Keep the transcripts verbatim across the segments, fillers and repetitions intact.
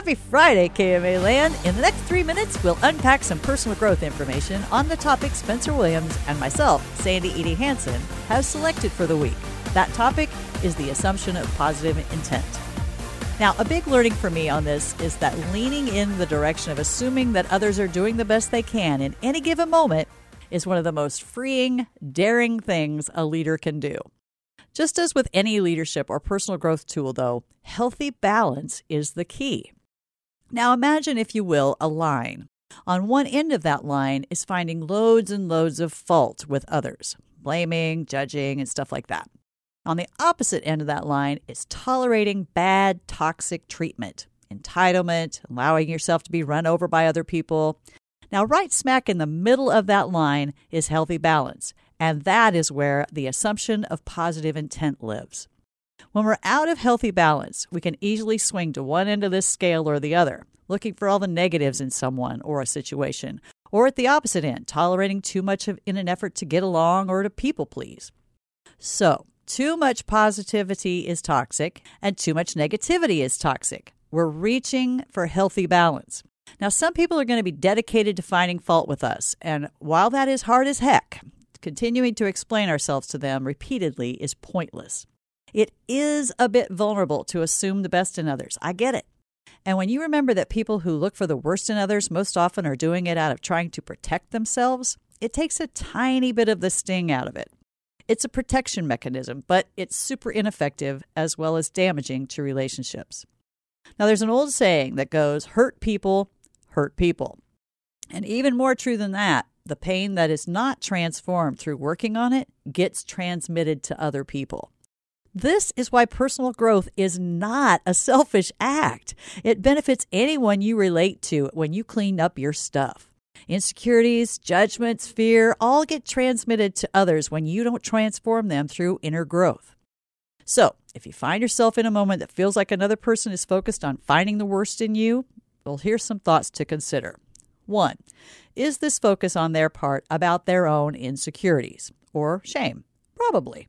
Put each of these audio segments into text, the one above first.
Happy Friday, K M A Land. In the next three minutes, we'll unpack some personal growth information on the topic Spencer Williams and myself, Sandy Edie Hansen, have selected for the week. That topic is the assumption of positive intent. Now, a big learning for me on this is that leaning in the direction of assuming that others are doing the best they can in any given moment is one of the most freeing, daring things a leader can do. Just as with any leadership or personal growth tool, though, healthy balance is the key. Now imagine, if you will, a line. On one end of that line is finding loads and loads of fault with others, blaming, judging, and stuff like that. On the opposite end of that line is tolerating bad, toxic treatment, entitlement, allowing yourself to be run over by other people. Now, right smack in the middle of that line is healthy balance, and that is where the assumption of positive intent lives. When we're out of healthy balance, we can easily swing to one end of this scale or the other, looking for all the negatives in someone or a situation, or at the opposite end, tolerating too much of, in an effort to get along or to people please. So, too much positivity is toxic, and too much negativity is toxic. We're reaching for healthy balance. Now, some people are going to be dedicated to finding fault with us, and while that is hard as heck, continuing to explain ourselves to them repeatedly is pointless. It is a bit vulnerable to assume the best in others. I get it. And when you remember that people who look for the worst in others most often are doing it out of trying to protect themselves, it takes a tiny bit of the sting out of it. It's a protection mechanism, but it's super ineffective as well as damaging to relationships. Now, there's an old saying that goes, hurt people, hurt people. And even more true than that, the pain that is not transformed through working on it gets transmitted to other people. This is why personal growth is not a selfish act. It benefits anyone you relate to when you clean up your stuff. Insecurities, judgments, fear all get transmitted to others when you don't transform them through inner growth. So, if you find yourself in a moment that feels like another person is focused on finding the worst in you, well, here's some thoughts to consider. One, is this focus on their part about their own insecurities or shame? Probably.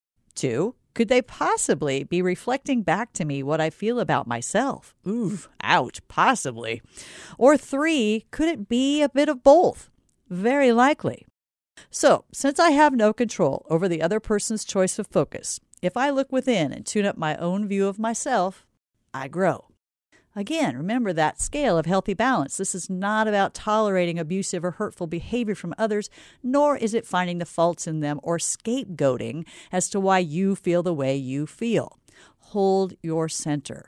Two, could they possibly be reflecting back to me what I feel about myself? Ooh, ouch, possibly. Or three, could it be a bit of both? Very likely. So, since I have no control over the other person's choice of focus, if I look within and tune up my own view of myself, I grow. Again, remember that scale of healthy balance. This is not about tolerating abusive or hurtful behavior from others, nor is it finding the faults in them or scapegoating as to why you feel the way you feel. Hold your center.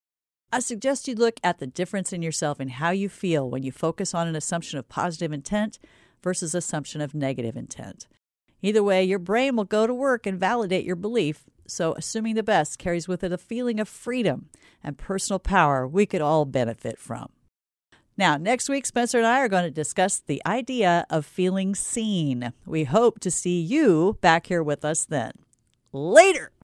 I suggest you look at the difference in yourself and how you feel when you focus on an assumption of positive intent versus assumption of negative intent. Either way, your brain will go to work and validate your belief, so assuming the best carries with it a feeling of freedom and personal power we could all benefit from. Now, next week, Spencer and I are going to discuss the idea of feeling seen. We hope to see you back here with us then. Later!